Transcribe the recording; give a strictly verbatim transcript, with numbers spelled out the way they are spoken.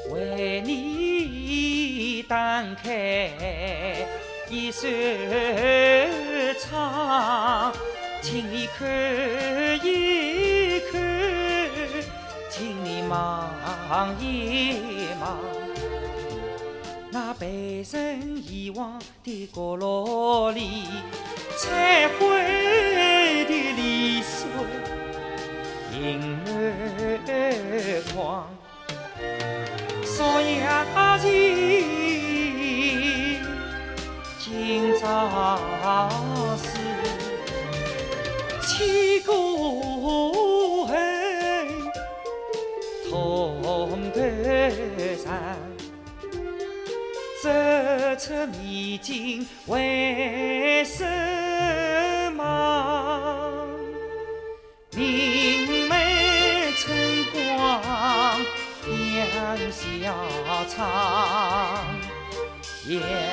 为你打开一扇窗，请你看一看，请你望一望，那被人遗忘的角落里，彩绘的丽水映满光。昨夜里今朝思，千古恨同头上，这出迷津为什么？明媚春光两小唱，